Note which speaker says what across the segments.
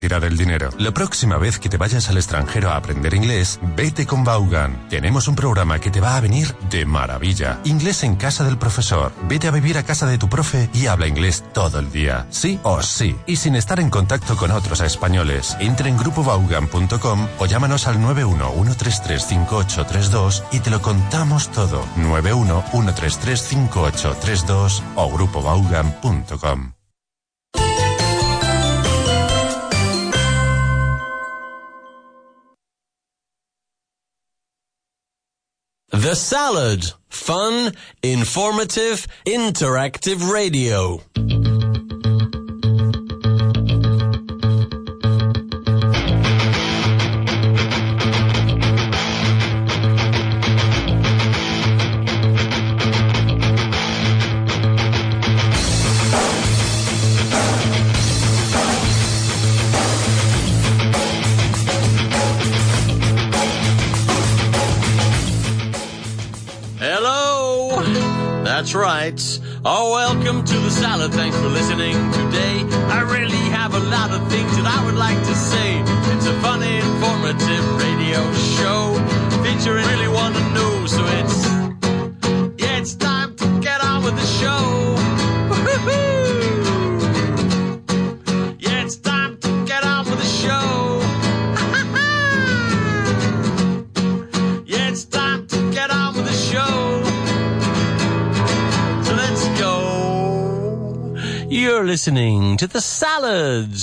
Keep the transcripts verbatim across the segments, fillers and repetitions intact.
Speaker 1: Tirar el dinero. La próxima vez que te vayas al extranjero a aprender inglés, vete con Vaughan. Tenemos un programa que te va a venir de maravilla. Inglés en casa del profesor. Vete a vivir a casa de tu profe y habla inglés todo el día. Sí o sí. Y sin estar en contacto con otros españoles. Entra en grupo vaughan punto com o llámanos al nueve uno uno tres tres cinco ocho tres dos y te lo contamos todo. nueve uno uno tres tres cinco ocho tres dos o grupo vaughan punto com.
Speaker 2: The Salad. Fun, informative, interactive radio.
Speaker 3: That's right. Oh, welcome to The Salad. Thanks for listening today. I really have a lot of things that I would like to say. It's a funny, informative radio show featuring really want to know. So it's, yeah, it's time to get on with the show. Woo-hoo-hoo. Yeah, it's time to get on with the show. Yeah, it's time to get on with the show.
Speaker 2: You're listening to The Salad.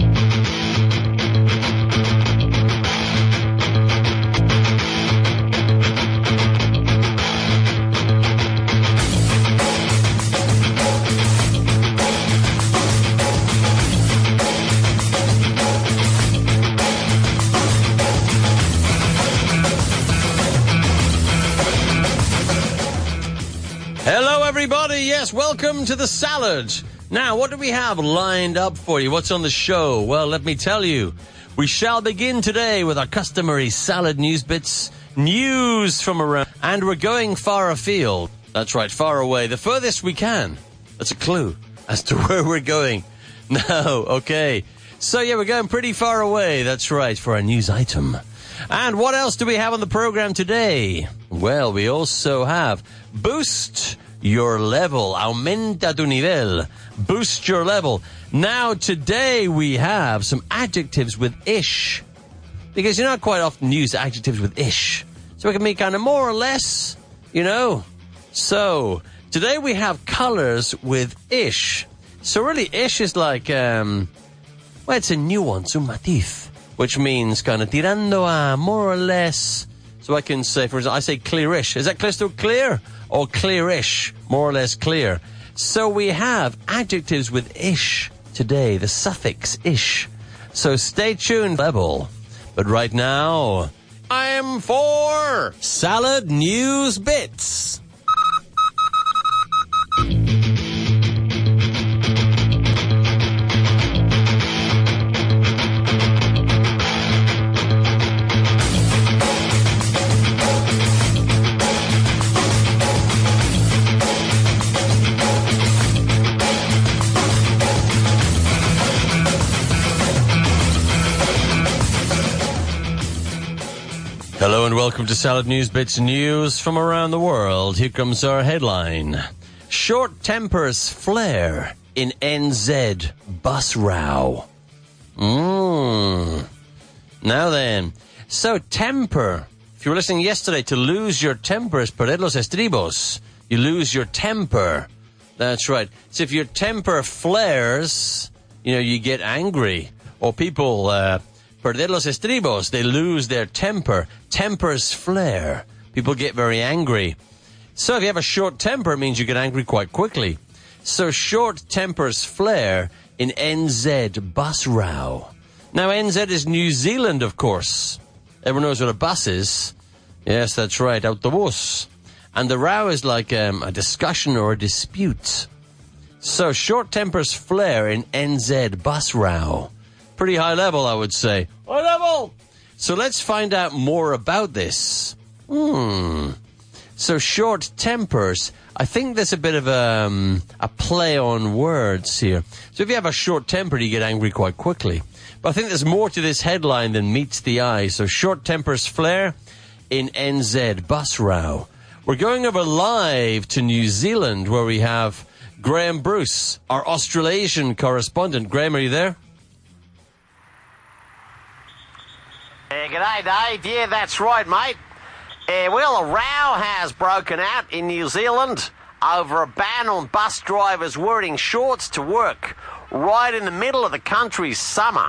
Speaker 3: Hello, everybody. Yes, welcome to The Salad. Now, what do we have lined up for you? What's on the show? Well, let me tell you. We shall begin today with our customary salad news bits, news from around, and we're going far afield. That's right, far away, the furthest we can. That's a clue as to where we're going. No, okay. So, yeah, we're going pretty far away. That's right, for our news item. And what else do we have on the program today? Well, we also have Boost Your Level. Aumenta tu nivel. Boost your level. Now, today we have some adjectives with ish. Because you're not quite often use adjectives with ish. So it can be kind of more or less, you know. So, today we have colors with ish. So really, ish is like, um, well, it's a nuance, un matiz. Which means kind of tirando a more or less. So I can say, for example, I say clearish. Is that crystal clear? Or clearish, more or less clear. So we have adjectives with ish today, the suffix ish. So stay tuned, level. But right now, time for Salad News Bits. Hello and welcome to Salad News Bits News from around the world. Here comes our headline. Short tempers flare in N Z bus row. Mmm. Now then. So temper. If you were listening yesterday, to lose your temper is perder los estribos. You lose your temper. That's right. So if your temper flares, you know, you get angry. Or people, uh, perder los estribos, they lose their temper. Tempers flare. People get very angry. So if you have a short temper, it means you get angry quite quickly. So short tempers flare in N Z bus row. Now N Z is New Zealand, of course. Everyone knows what a bus is. Yes, that's right, autobus. And the row is like um, a discussion or a dispute. So short tempers flare in N Z bus row. Pretty high level, I would say. High level! So let's find out more about this. Hmm. So short tempers, I think there's a bit of a, um, a play on words here. So if you have a short temper, you get angry quite quickly. But I think there's more to this headline than meets the eye. So short tempers flare in N Z bus row. We're going over live to New Zealand, where we have Graham Bruce, our Australasian correspondent. Graham, are you there?
Speaker 4: Uh, g'day, Dave. Yeah, that's right, mate. Uh, well, a row has broken out in New Zealand over a ban on bus drivers wearing shorts to work right in the middle of the country's summer.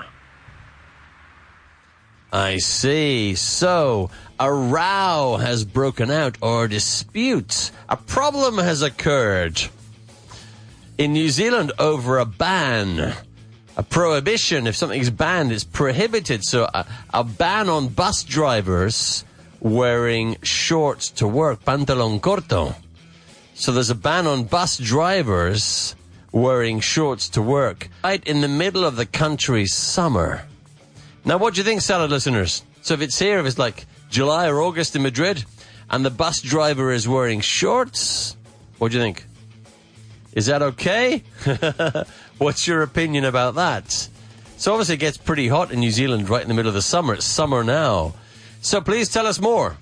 Speaker 3: I see. So, a row has broken out, or dispute. A problem has occurred in New Zealand over a ban. A prohibition. If something's banned, it's prohibited. So, a, a ban on bus drivers wearing shorts to work, pantalón corto. So there's a ban on bus drivers wearing shorts to work right in the middle of the country's summer. Now, what do you think, Salad listeners? So if it's here, if it's like July or August in Madrid, and the bus driver is wearing shorts, what do you think? Is that okay? What's your opinion about that? So obviously it gets pretty hot in New Zealand right in the middle of the summer. It's summer now. So please tell us more.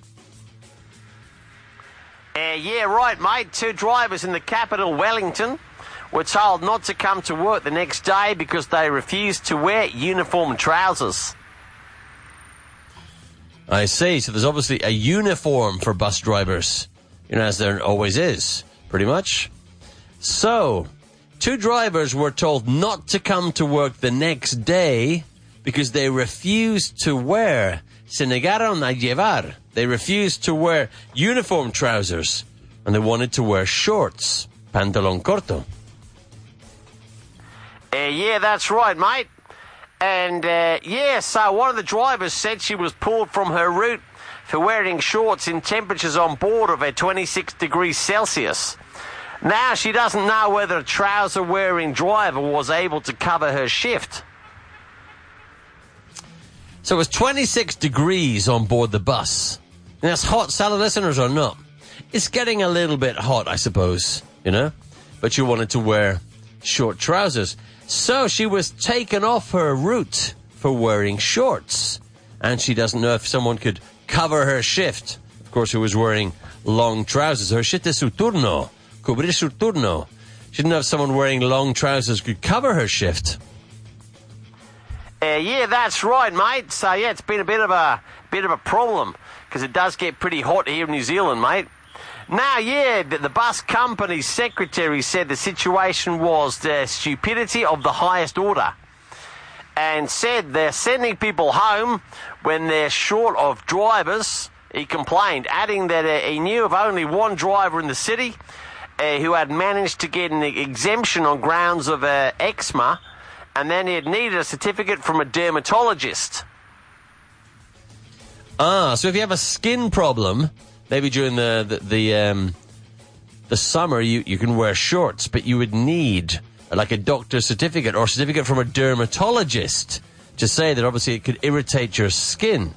Speaker 4: Uh, yeah, right, mate. Two drivers in the capital, Wellington, were told not to come to work the next day because they refused to wear uniform trousers.
Speaker 3: I see. So there's obviously a uniform for bus drivers, you know, as there always is, pretty much. So, two drivers were told not to come to work the next day because they refused to wear, se negaron a llevar. They refused to wear uniform trousers, and they wanted to wear shorts, pantalón corto.
Speaker 4: Uh, yeah, that's right, mate. And, uh, yeah, so one of the drivers said she was pulled from her route for wearing shorts in temperatures on board of a twenty-six degrees Celsius. Now she doesn't know whether a trouser-wearing driver was able to cover her shift.
Speaker 3: So it was twenty-six degrees on board the bus. And that's hot, Salad listeners, or not? It's getting a little bit hot, I suppose, you know? But you wanted to wear short trousers. So she was taken off her route for wearing shorts. And she doesn't know if someone could cover her shift. Of course, she was wearing long trousers. Her shift is su turno. Cubrir su turno. She didn't know if someone wearing long trousers could cover her shift.
Speaker 4: Uh, yeah, that's right, mate. So, yeah, it's been a bit of a bit of a problem because it does get pretty hot here in New Zealand, mate. Now, yeah, the bus company's secretary said the situation was the stupidity of the highest order and said they're sending people home when they're short of drivers. He complained, adding that uh, he knew of only one driver in the city uh, who had managed to get an exemption on grounds of uh, eczema, and then he had needed a certificate from a dermatologist.
Speaker 3: Ah, so if you have a skin problem, maybe during the the the, um, the summer, you, you can wear shorts, but you would need uh, like a doctor's certificate or a certificate from a dermatologist to say that obviously it could irritate your skin.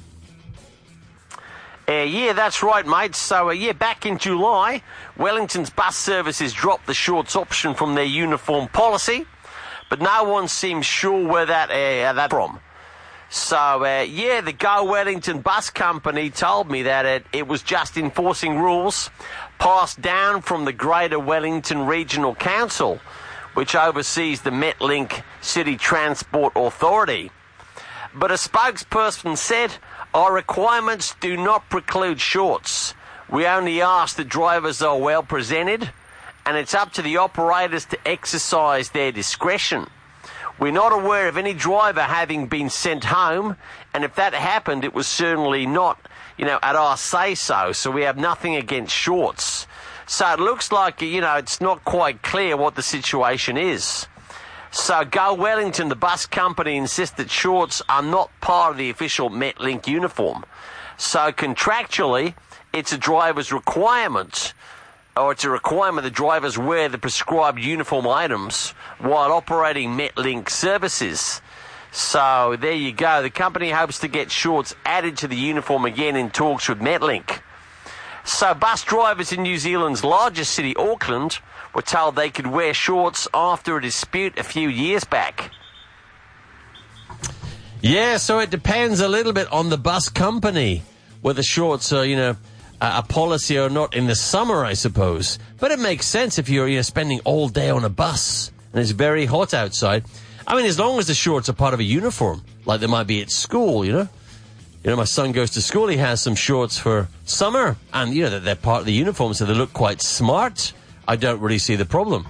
Speaker 4: Uh, yeah, that's right, mate. So, uh, yeah, back in July, Wellington's bus services dropped the shorts option from their uniform policy, but no one seems sure where that uh, that from. So, uh, yeah, the Go Wellington Bus Company told me that it, it was just enforcing rules passed down from the Greater Wellington Regional Council, which oversees the Metlink City Transport Authority. But a spokesperson said, our requirements do not preclude shorts. We only ask that drivers are well presented, and it's up to the operators to exercise their discretion. We're not aware of any driver having been sent home, and if that happened, it was certainly not, you know, at our say-so, so we have nothing against shorts. So it looks like, you know, it's not quite clear what the situation is. So Go Wellington, the bus company, insists that shorts are not part of the official Metlink uniform. So contractually, it's a driver's requirement, or it's a requirement that drivers wear the prescribed uniform items while operating Metlink services. So there you go. The company hopes to get shorts added to the uniform again in talks with Metlink. So bus drivers in New Zealand's largest city, Auckland, were told they could wear shorts after a dispute a few years back.
Speaker 3: Yeah, so it depends a little bit on the bus company, whether shorts are, you know, a, a policy or not in the summer, I suppose. But it makes sense if you're, you know, spending all day on a bus and it's very hot outside. I mean, as long as the shorts are part of a uniform, like they might be at school, you know. You know, my son goes to school, he has some shorts for summer, and, you know, they're part of the uniform, so they look quite smart. I don't really see the problem.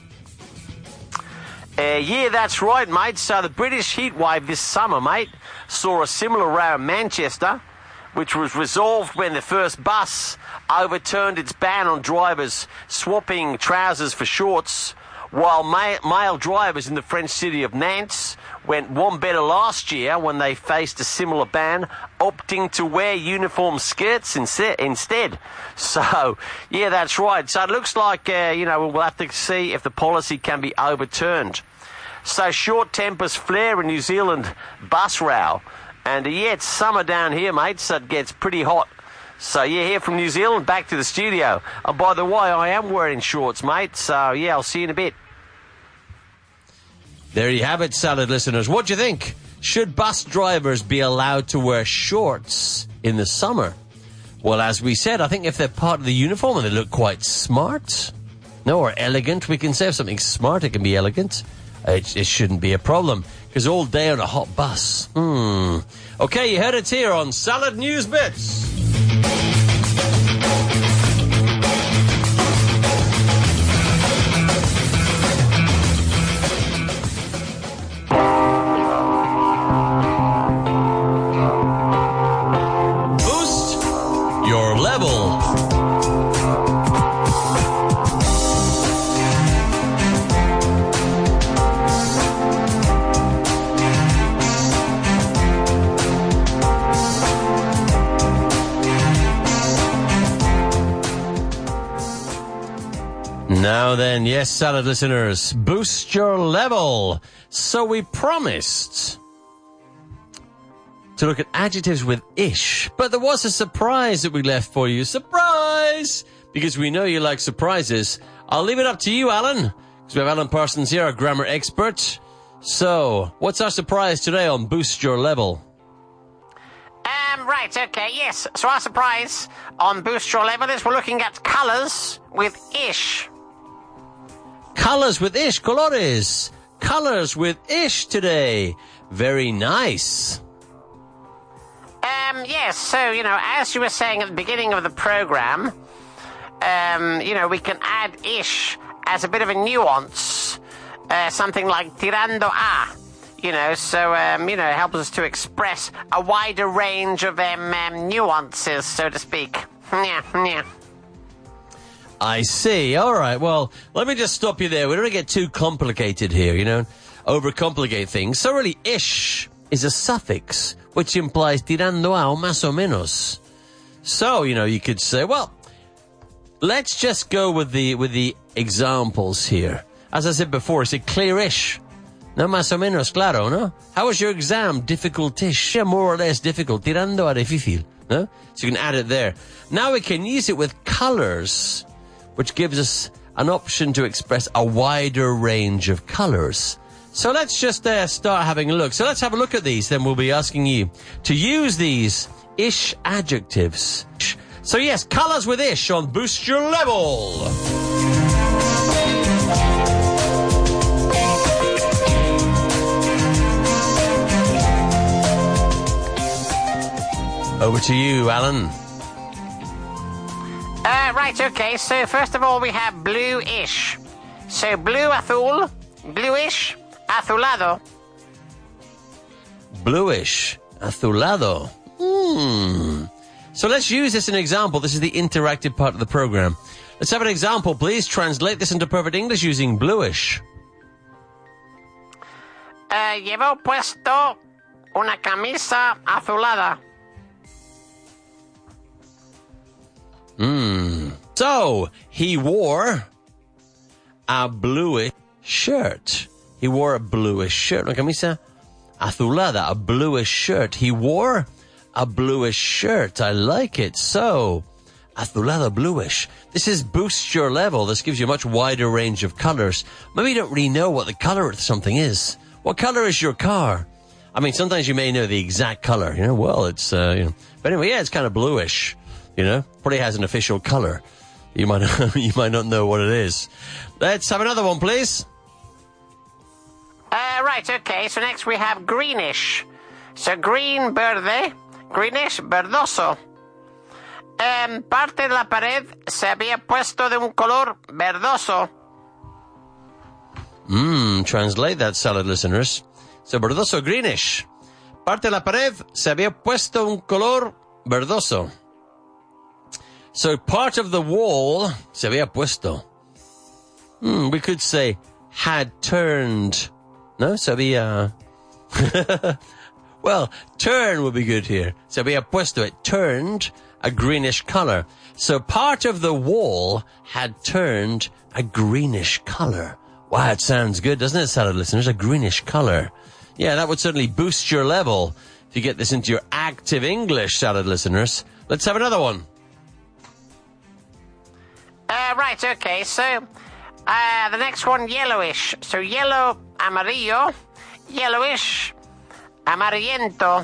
Speaker 4: Uh, yeah, that's right, mate. So the British heatwave this summer, mate, saw a similar row in Manchester, which was resolved when the first bus overturned its ban on drivers swapping trousers for shorts, while ma- male drivers in the French city of Nantes went one better last year when they faced a similar ban, opting to wear uniform skirts inse- instead. So, yeah, that's right. So it looks like, uh, you know, we'll have to see if the policy can be overturned. So short tempers flare in New Zealand bus row. And, uh, yeah, it's summer down here, mate, so it gets pretty hot. So, yeah, here from New Zealand, back to the studio. And by the way, I am wearing shorts, mate, so, yeah, I'll see you in a bit.
Speaker 3: There you have it, Salad listeners. What do you think? Should bus drivers be allowed to wear shorts in the summer? Well, as we said, I think if they're part of the uniform and they look quite smart, no, or elegant, we can say if something's smart, it can be elegant. It, it shouldn't be a problem, because all day on a hot bus. Hmm. Okay, you heard it here on Salad News Bits. Now then, yes, Salad listeners, boost your level. So we promised to look at adjectives with ish, but there was a surprise that we left for you. Surprise! Because we know you like surprises. I'll leave it up to you, Alan, because we have Alan Parsons here, our grammar expert. So, what's our surprise today on Boost Your Level?
Speaker 4: Um, right, okay, yes. So our surprise on Boost Your Level is we're looking at colours with ish.
Speaker 3: Colours with ish, colores. Colours with ish today. Very nice.
Speaker 4: Um, yes, so, you know, as you were saying at the beginning of the program, um, you know, we can add ish as a bit of a nuance, uh, something like tirando a, you know, so, um, you know, it helps us to express a wider range of um, um, nuances, so to speak. Yeah, yeah.
Speaker 3: I see. All right. Well, let me just stop you there. We don't want to get too complicated here, you know, overcomplicate things. So really, ish is a suffix which implies tirando a o más o menos. So, you know, you could say, well, let's just go with the with the examples here. As I said before, it's a clear-ish. No más o menos, claro, no? How was your exam? Difficult-ish. Yeah, more or less difficult. Tirando a difícil, no? So you can add it there. Now we can use it with colors, which gives us an option to express a wider range of colors. So let's just uh, start having a look. So let's have a look at these. Then we'll be asking you to use these ish adjectives. So yes, colors with ish on Boost Your Level. Over to you, Alan.
Speaker 4: Uh, right, okay, so first of all we have blue-ish. So blue, azul, bluish, azulado.
Speaker 3: Bluish, azulado. Hmm. So let's use this as an example. This is the interactive part of the program. Let's have an example, please. Translate this into perfect English using bluish.
Speaker 4: Uh, llevo puesto una camisa azulada.
Speaker 3: Hmm. So, he wore a bluish shirt. He wore a bluish shirt. Una camisa azulada, a bluish shirt. He wore a bluish shirt. I like it. So, azulado, bluish. This is boost your level. This gives you a much wider range of colors. Maybe you don't really know what the color of something is. What color is your car? I mean, sometimes you may know the exact color. You know, well, it's, uh, you know. But anyway, yeah, it's kind of bluish. You know, probably has an official color. You might, you might not know what it is. Let's have another one, please.
Speaker 4: Uh, right, okay, so next we have greenish. So green, verde, greenish, verdoso. Um, parte de la pared se había puesto de un color verdoso.
Speaker 3: Mmm, translate that, salad listeners. So verdoso, greenish. Parte de la pared se había puesto un color verdoso. So part of the wall se había puesto. Hmm, we could say had turned. No, se había... Well, turn would be good here. Se había puesto, it turned a greenish color. So part of the wall had turned a greenish color. Wow, it sounds good, doesn't it, salad listeners? A greenish color. Yeah, that would certainly boost your level if you get this into your active English, salad listeners. Let's have another one.
Speaker 4: Uh, right, okay, so uh, the next one, yellowish. So yellow, amarillo, yellowish, amarillento.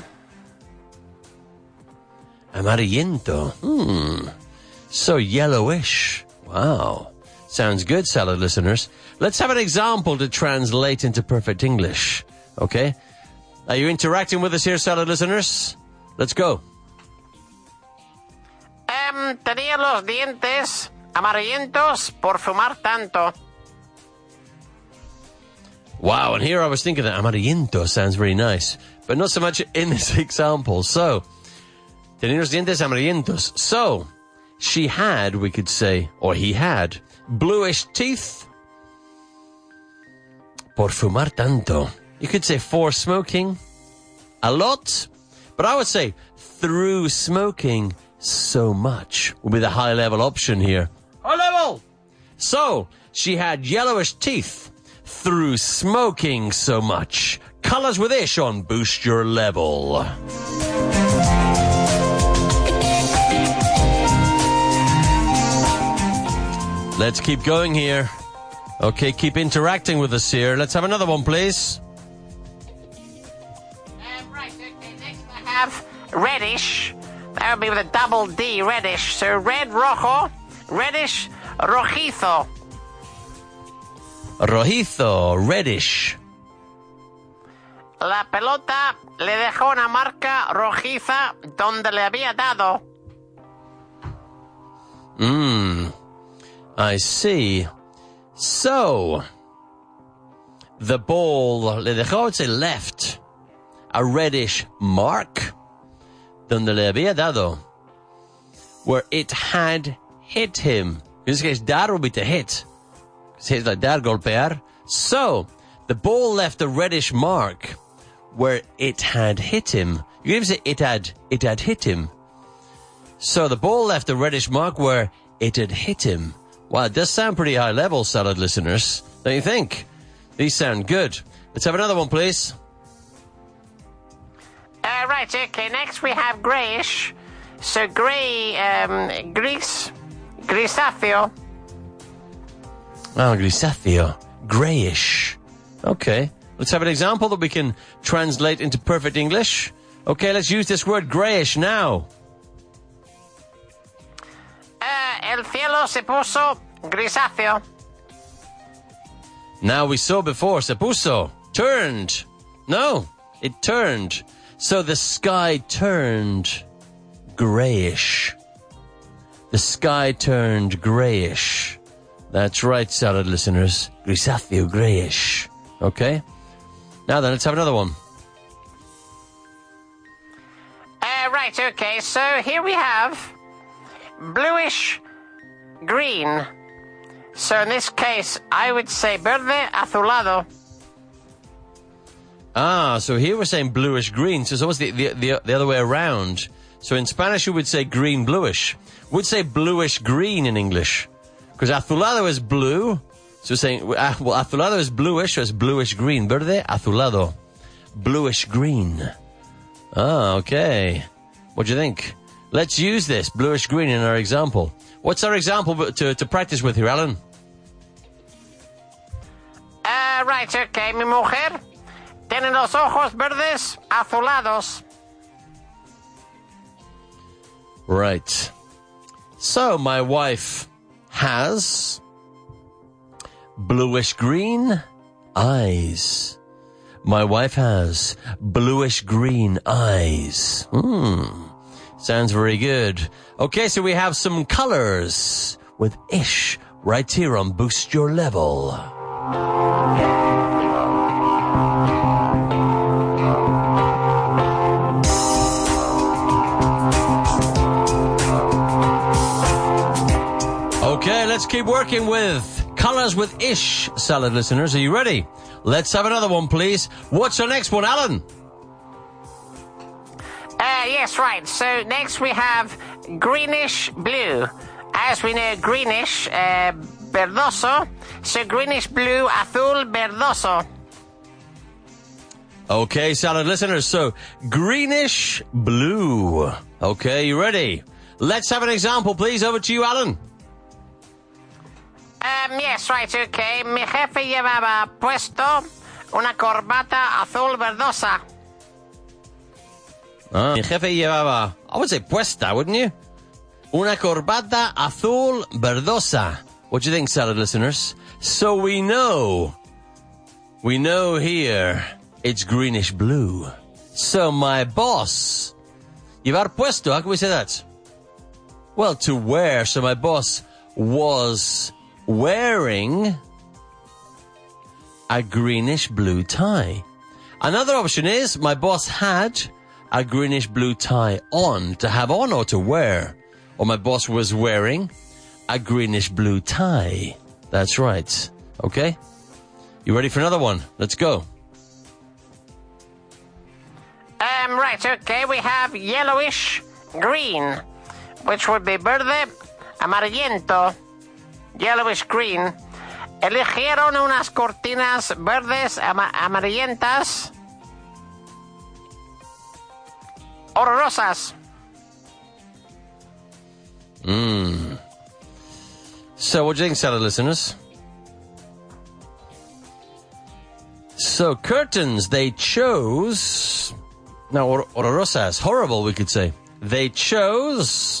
Speaker 3: Amarillento. Hmm. So yellowish. Wow. Sounds good, salad listeners. Let's have an example to translate into perfect English. Okay? Are you interacting with us here, salad listeners? Let's go.
Speaker 4: Um, tenía los dientes amarillentos por fumar tanto.
Speaker 3: Wow, and here I was thinking that amarillento sounds very nice, but not so much in this example. So, tenía los dientes amarillentos. So, she had, we could say, or he had, bluish teeth por fumar tanto. You could say for smoking a lot, but I would say through smoking so much would be the high level option here. High level! So, she had yellowish teeth through smoking so much. Colors with ish on Boost Your Level. Let's keep going here. Okay, keep interacting with us here. Let's have another one, please.
Speaker 4: Um, right, okay, next I have reddish. That would be with a double D, reddish. So red, rojo, reddish, rojizo.
Speaker 3: Rojizo, reddish.
Speaker 4: La pelota le dejó una marca rojiza donde le había dado.
Speaker 3: Mmm, I see. So, the ball, le dejó, I would say left, a reddish mark donde le había dado, where it had hit him. In this case, dar would be to hit. It's like dar, golpear. So, the ball left a reddish mark where it had hit him. You can even say it had, it had hit him. So the ball left a reddish mark where it had hit him. Wow, it does sound pretty high level, salad listeners. Don't you think? These sound good. Let's have another one, please.
Speaker 4: Uh, right, okay, next we have greyish. So grey, um, gris, grisáceo.
Speaker 3: Oh, grisáceo. Greyish. Okay. Let's have an example that we can translate into perfect English. Okay, let's use this word greyish now.
Speaker 4: Uh, el cielo se puso grisáceo.
Speaker 3: Now we saw before, se puso, turned. No, it turned. So the sky turned greyish. The sky turned greyish. That's right, salad listeners. Grisáceo, greyish. Okay? Now then, let's have another one.
Speaker 4: Uh, right, okay, so here we have bluish green. So in this case, I would say verde azulado.
Speaker 3: Ah, so here we're saying bluish green. So it's almost the, the, the, the other way around. So in Spanish, we would say green bluish. We'd say bluish green in English. Because azulado is blue. So we're saying, uh, well, azulado is bluish, so it's bluish green. Verde, azulado. Bluish green. Ah, okay. What do you think? Let's use this bluish-green in our example. What's our example to, to practice with here, Alan?
Speaker 4: Uh, right, okay. Mi mujer tiene los ojos verdes azulados.
Speaker 3: Right. So, my wife has bluish-green eyes. My wife has bluish-green eyes. Hmm. Sounds very good. Okay, so we have some colors with ish right here on Boost Your Level. Okay, let's keep working with colors with ish, salad listeners. Are you ready? Let's have another one, please. What's our next one, Alan?
Speaker 4: Uh, yes, right. So next we have greenish blue. As we know, greenish, uh, verdoso. So greenish blue, azul, verdoso.
Speaker 3: Okay, salad listeners. So greenish blue. Okay, you ready? Let's have an example, please. Over to you, Alan.
Speaker 4: Um, yes, right, okay. Mi jefe llevaba puesto una corbata azul verdosa.
Speaker 3: Ah, mi jefe llevaba, I would say puesta, wouldn't you? Una corbata azul verdosa. What do you think, salad listeners? So we know, we know here, it's greenish blue. So my boss, llevar puesto, how can we say that? Well, to wear, so my boss was wearing a greenish blue tie. Another option is my boss had a greenish blue tie on, to have on or to wear. Or my boss was wearing a greenish blue tie. That's right. Okay? You ready for another one? Let's go.
Speaker 4: Um, right, okay, we have yellowish green, which would be verde, amarillento, yellowish green. Eligieron unas cortinas verdes ama- amarillentas horrorosas.
Speaker 3: Mmm. So what do you think, salad listeners? So curtains, they chose... Now, hor- horrorosas, horrible, we could say. They chose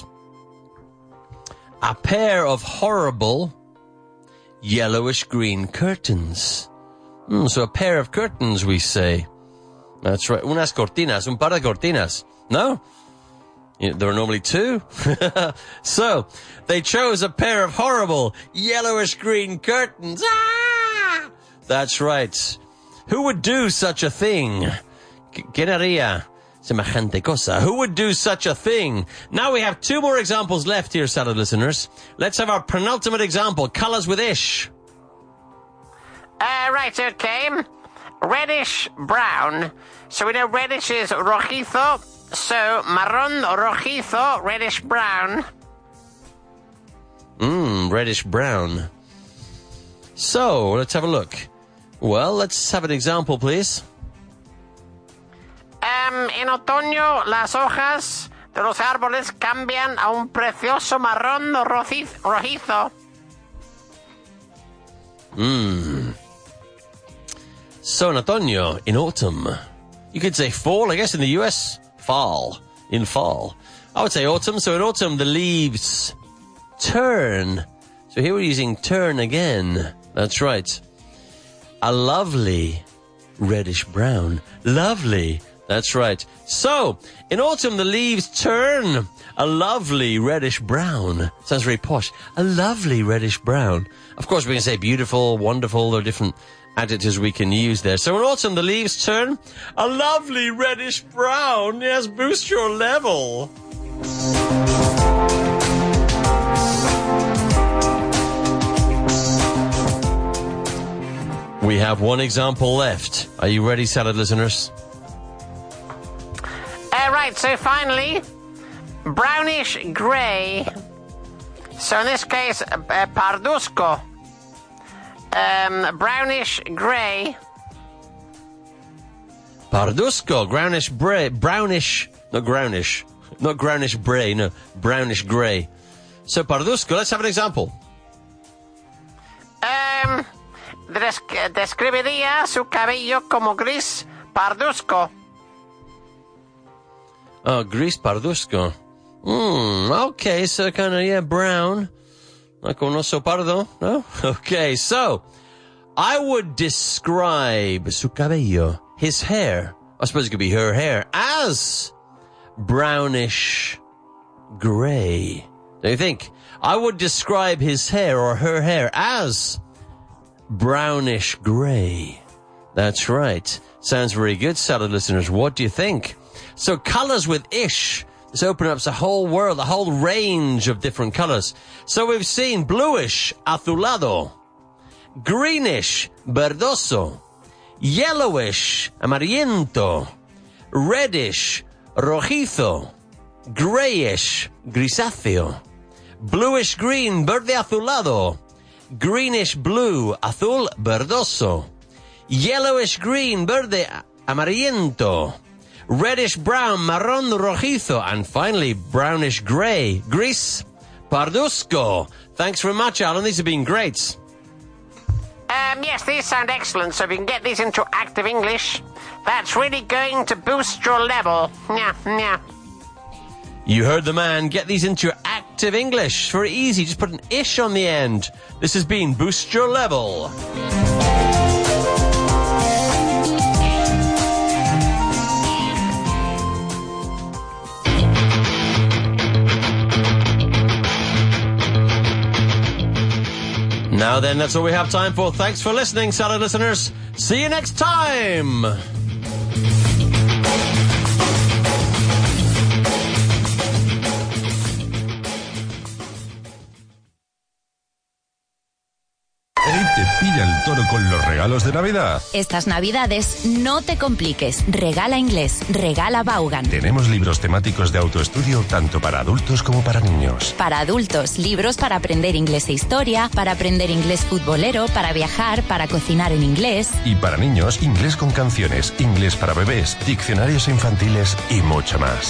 Speaker 3: a pair of horrible yellowish-green curtains. Mm, so a pair of curtains, we say. That's right. Unas cortinas, un par de cortinas. No? Yeah, there are normally two. So, they chose a pair of horrible yellowish-green curtains. Ah! That's right. Who would do such a thing? ¿Quién haría semejante cosa? Who would do such a thing? Now we have two more examples left here, salad listeners. Let's have our penultimate example, colors with ish.
Speaker 4: Uh, right, okay. Reddish brown. So we know reddish is rojizo. So marrón, rojizo, reddish brown.
Speaker 3: Mmm, reddish brown. So, let's have a look. Well, let's have an example, please.
Speaker 4: Um, en otoño, las hojas de los árboles cambian a un precioso marrón rojiz- rojizo.
Speaker 3: Mmm. So in otoño, in autumn, you could say fall, I guess in the U S, fall, in fall. I would say autumn, so in autumn the leaves turn. So here we're using turn again. That's right. A lovely reddish brown. Lovely. That's right. So, in autumn the leaves turn a lovely reddish brown. Sounds very posh. A lovely reddish brown. Of course we can say beautiful, wonderful, there are different adjectives we can use there. So in autumn the leaves turn a lovely reddish brown. Yes, boost your level. We have one example left. Are you ready, salad listeners?
Speaker 4: Uh, right, so finally, brownish grey. So in this case, uh, pardusco. Um, brownish grey.
Speaker 3: Pardusco, brownish bra- brownish, not brownish. Not brownish grey, no. Brownish grey. So, parduzco, let's have an example.
Speaker 4: Um, des- describiría su cabello como gris parduzco.
Speaker 3: Oh, gris parduzco. Hmm, okay, so kind of, yeah, brown. Like un oso pardo, no? Okay, so, I would describe su cabello, his hair, I suppose it could be her hair, as brownish grey. Do you think? I would describe his hair or her hair as brownish grey. That's right. Sounds very good, salad listeners. What do you think? So colours with ish. This opens up a whole world, a whole range of different colours. So we've seen bluish, azulado, greenish, verdoso, yellowish, amarillento, reddish, rojizo, greyish, grisáceo, bluish green, verde azulado, greenish blue, azul verdoso, yellowish green, verde amarillento, reddish brown, marrón rojizo, and finally brownish grey, gris parduzco. Thanks very much, Alan. These have been great.
Speaker 4: Um, yes, these sound excellent, so if you can get these into active English, that's really going to boost your level. Yeah, yeah.
Speaker 3: You heard the man. Get these into your active English. Very easy. Just put an ish on the end. This has been Boost Your Level. Now then, that's all we have time for. Thanks for listening, salad listeners. See you next time.
Speaker 1: ¿Te pilla el toro con los regalos de Navidad?
Speaker 5: Estas Navidades no te compliques. Regala inglés. Regala Vaughan.
Speaker 1: Tenemos libros temáticos de autoestudio tanto para adultos como para niños.
Speaker 5: Para adultos, libros para aprender inglés e historia, para aprender inglés futbolero, para viajar, para cocinar en inglés.
Speaker 1: Y para niños, inglés con canciones, inglés para bebés, diccionarios infantiles y mucho más.